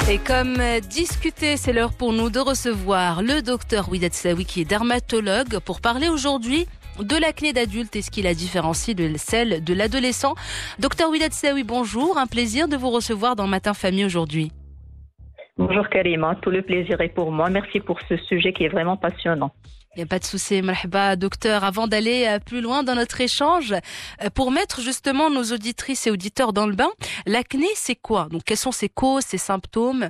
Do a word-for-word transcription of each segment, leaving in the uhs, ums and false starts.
Et comme discuté, c'est l'heure pour nous de recevoir le docteur Ouidat Saoui qui est dermatologue pour parler aujourd'hui de l'acné d'adulte et ce qui la différencie de celle de l'adolescent. Docteur Ouidat Saoui, bonjour, un plaisir de vous recevoir dans Matin Famille aujourd'hui. Bonjour Karima, tout le plaisir est pour moi. Merci pour ce sujet qui est vraiment passionnant. Il n'y a pas de souci, marhaba, docteur. Avant d'aller plus loin dans notre échange, pour mettre justement nos auditrices et auditeurs dans le bain, l'acné, c'est quoi? Donc, quelles sont ses causes, ses symptômes?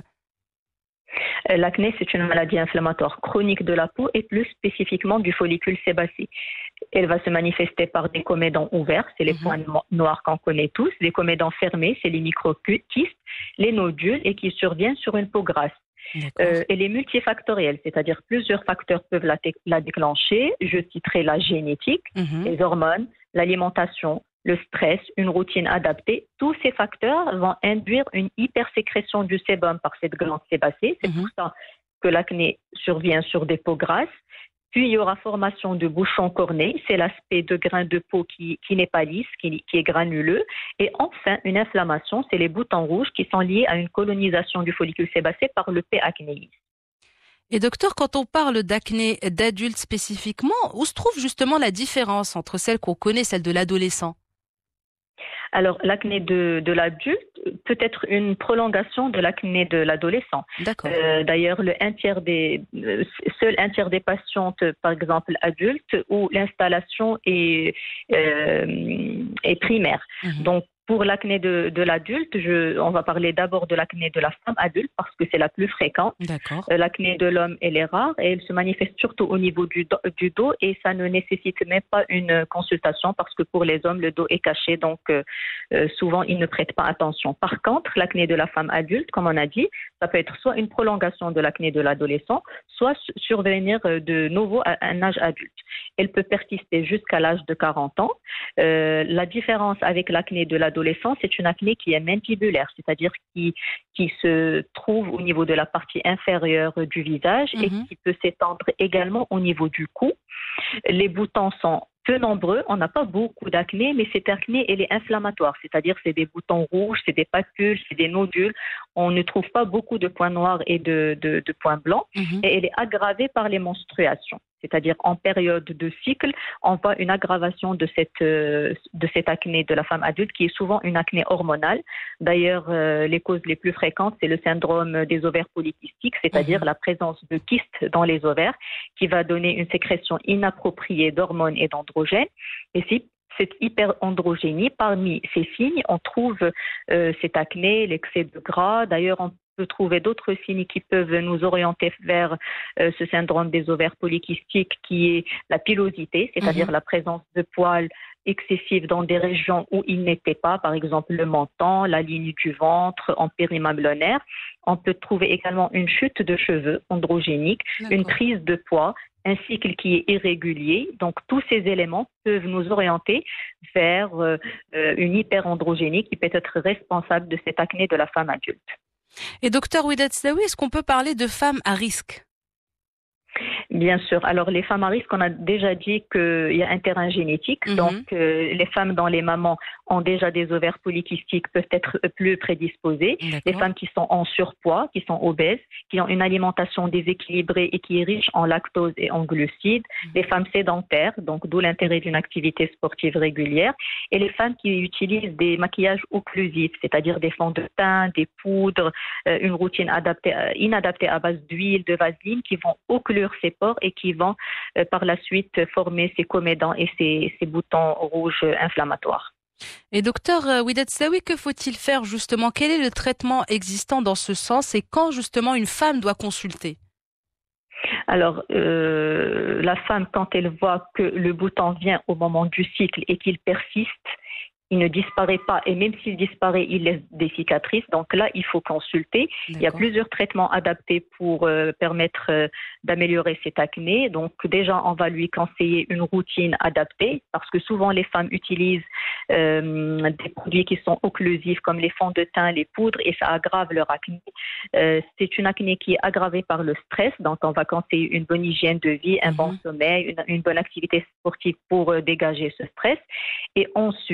L'acné, c'est une maladie inflammatoire chronique de la peau et plus spécifiquement du follicule sébacé. Elle va se manifester par des comédons ouverts, c'est les mmh. points noirs qu'on connaît tous, des comédons fermés, c'est les microkystes, les nodules et qui surviennent sur une peau grasse. Euh, elle est multifactorielle, c'est-à-dire plusieurs facteurs peuvent la, t- la déclencher. Je citerai la génétique, mmh. les hormones, l'alimentation, le stress, une routine adaptée. Tous ces facteurs vont induire une hypersécrétion du sébum par cette glande sébacée. C'est mmh. pour ça que l'acné survient sur des peaux grasses. Puis, il y aura formation de bouchons cornés. C'est l'aspect de grain de peau qui, qui n'est pas lisse, qui, qui est granuleux. Et enfin, une inflammation, c'est les boutons rouges qui sont liés à une colonisation du follicule sébacé par le P. acnéis. Et docteur, quand on parle d'acné d'adulte spécifiquement, où se trouve justement la différence entre celle qu'on connaît, celle de l'adolescent? Alors, l'acné de, de l'adulte peut être une prolongation de l'acné de l'adolescent. D'accord. Euh, d'ailleurs, le un tiers des, euh, seul un tiers des patientes, par exemple adultes, où l'installation est, euh, est primaire. Mmh. Donc, pour l'acné de, de l'adulte, je, on va parler d'abord de l'acné de la femme adulte parce que c'est la plus fréquente. D'accord. Euh, l'acné de l'homme, elle est rare et elle se manifeste surtout au niveau du, do, du dos et ça ne nécessite même pas une consultation parce que pour les hommes, le dos est caché, donc euh, euh, souvent ils ne prêtent pas attention. Par contre, l'acné de la femme adulte, comme on a dit, ça peut être soit une prolongation de l'acné de l'adolescent, soit survenir de nouveau à un âge adulte. Elle peut persister jusqu'à l'âge de quarante ans. Euh, la différence avec l'acné de l'adolescent, c'est une acné qui est mandibulaire, c'est-à-dire qui, qui se trouve au niveau de la partie inférieure du visage mmh. et qui peut s'étendre également au niveau du cou. Les boutons sont peu nombreux, on n'a pas beaucoup d'acné, mais cette acné, elle est inflammatoire, c'est-à-dire c'est des boutons rouges, c'est des papules, c'est des nodules. On ne trouve pas beaucoup de points noirs et de, de, de points blancs, mmh. et elle est aggravée par les menstruations. C'est-à-dire en période de cycle, on voit une aggravation de cette, euh, de cette acné de la femme adulte qui est souvent une acné hormonale. D'ailleurs, euh, les causes les plus fréquentes, c'est le syndrome des ovaires polykystiques, c'est-à-dire mmh. la présence de kystes dans les ovaires qui va donner une sécrétion inappropriée d'hormones et d'androgènes. Et si cette hyperandrogénie, parmi ces signes, on trouve euh, cette acné, l'excès de gras. D'ailleurs, on peut trouver d'autres signes qui peuvent nous orienter vers euh, ce syndrome des ovaires polykystiques qui est la pilosité, c'est-à-dire mmh. la présence de poils excessifs dans des régions où ils n'étaient pas, par exemple le menton, la ligne du ventre, en périmablonaire. On peut trouver également une chute de cheveux androgénique, D'accord. une prise de poids, un cycle qui est irrégulier. Donc, tous ces éléments peuvent nous orienter vers euh, une hyperandrogénie qui peut être responsable de cette acné de la femme adulte. Et docteur Ouidat Saoui, est-ce qu'on peut parler de femmes à risque? Bien sûr. Alors, les femmes à risque, on a déjà dit qu'il y a un terrain génétique. Mm-hmm. Donc, euh, les femmes dont les mamans ont déjà des ovaires polykystiques peuvent être plus prédisposées. D'accord. Les femmes qui sont en surpoids, qui sont obèses, qui ont une alimentation déséquilibrée et qui est riche en lactose et en glucides. Mm-hmm. Les femmes sédentaires, donc d'où l'intérêt d'une activité sportive régulière. Et les femmes qui utilisent des maquillages occlusifs, c'est-à-dire des fonds de teint, des poudres, euh, une routine adaptée, euh, inadaptée à base d'huile, de vaseline, qui vont occlure ces pores et qui vont euh, par la suite former ces comédons et ces, ces boutons rouges inflammatoires. Et docteur Ouidat Saoui, que faut-il faire justement? Quel est le traitement existant dans ce sens et quand justement une femme doit consulter? Alors, euh, la femme, quand elle voit que le bouton vient au moment du cycle et qu'il persiste, il ne disparaît pas et même s'il disparaît, il laisse des cicatrices. Donc là, il faut consulter. D'accord. Il y a plusieurs traitements adaptés pour euh, permettre euh, d'améliorer cette acné. Donc déjà, on va lui conseiller une routine adaptée parce que souvent les femmes utilisent euh, des produits qui sont occlusifs comme les fonds de teint, les poudres et ça aggrave leur acné. Euh, c'est une acné qui est aggravée par le stress. Donc on va conseiller une bonne hygiène de vie, un mmh. bon sommeil, une, une bonne activité sportive pour euh, dégager ce stress. Et ensuite,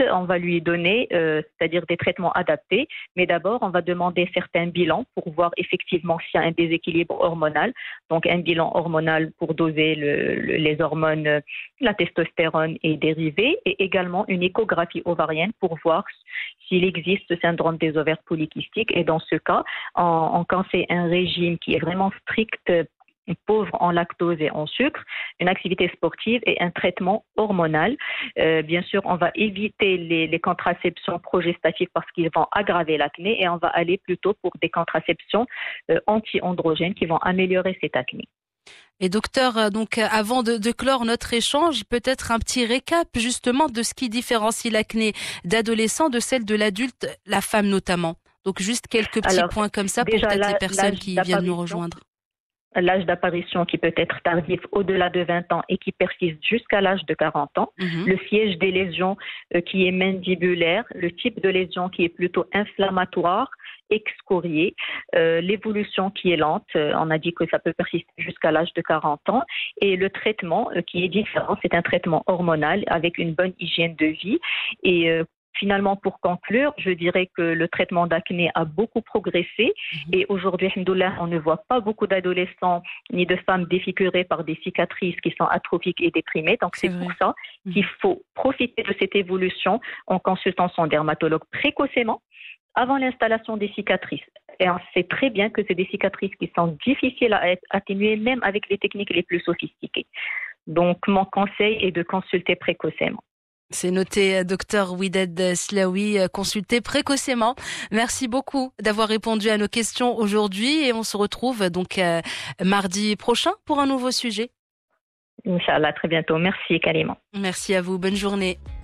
on va lui donner, euh, c'est-à-dire des traitements adaptés. Mais d'abord, on va demander certains bilans pour voir effectivement s'il y a un déséquilibre hormonal. Donc, un bilan hormonal pour doser le, le, les hormones, la testostérone et dérivés, et également une échographie ovarienne pour voir s'il existe ce syndrome des ovaires polykystiques. Et dans ce cas, on, on conseille un régime qui est vraiment strict, pauvre en lactose et en sucre, une activité sportive et un traitement hormonal. Euh, bien sûr, on va éviter les, les contraceptions progestatives parce qu'ils vont aggraver l'acné et on va aller plutôt pour des contraceptions euh, anti-androgènes qui vont améliorer cette acné. Et docteur, donc avant de, de clore notre échange, peut-être un petit récap justement de ce qui différencie l'acné d'adolescent de celle de l'adulte, la femme notamment. Donc juste quelques petits Alors, points comme ça pour peut-être la, les personnes qui viennent nous rejoindre. L'âge d'apparition qui peut être tardif au-delà de vingt ans et qui persiste jusqu'à l'âge de quarante ans, mmh. le siège des lésions euh, qui est mandibulaire, le type de lésion qui est plutôt inflammatoire, excorié, euh, l'évolution qui est lente, euh, on a dit que ça peut persister jusqu'à l'âge de quarante ans, et le traitement euh, qui est différent, c'est un traitement hormonal avec une bonne hygiène de vie et euh, Finalement, pour conclure, je dirais que le traitement d'acné a beaucoup progressé mmh. et aujourd'hui, alhamdoulilah, on ne voit pas beaucoup d'adolescents ni de femmes défigurées par des cicatrices qui sont atrophiques et déprimées. Donc, c'est, c'est pour ça mmh. qu'il faut profiter de cette évolution en consultant son dermatologue précocement avant l'installation des cicatrices. Et on sait très bien que c'est des cicatrices qui sont difficiles à atténuer même avec les techniques les plus sophistiquées. Donc, mon conseil est de consulter précocement. C'est noté, docteur Ouidad Slaoui, consulté précocement. Merci beaucoup d'avoir répondu à nos questions aujourd'hui et on se retrouve donc euh, mardi prochain pour un nouveau sujet. Inch'Allah, très bientôt. Merci, Kalima. Merci à vous. Bonne journée.